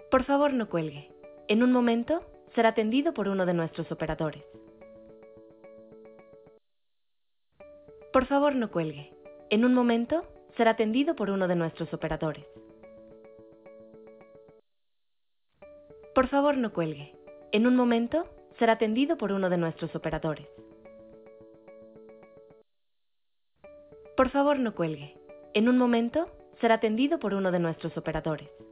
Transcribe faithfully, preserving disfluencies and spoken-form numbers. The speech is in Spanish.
Por favor, no cuelgue. En un momento será atendido por uno de nuestros operadores. Por favor, no cuelgue. En un momento será atendido por uno de nuestros operadores. Por favor, no cuelgue. En un momento será atendido por uno de nuestros operadores. Por favor, no cuelgue. En un momento será atendido por uno de nuestros operadores.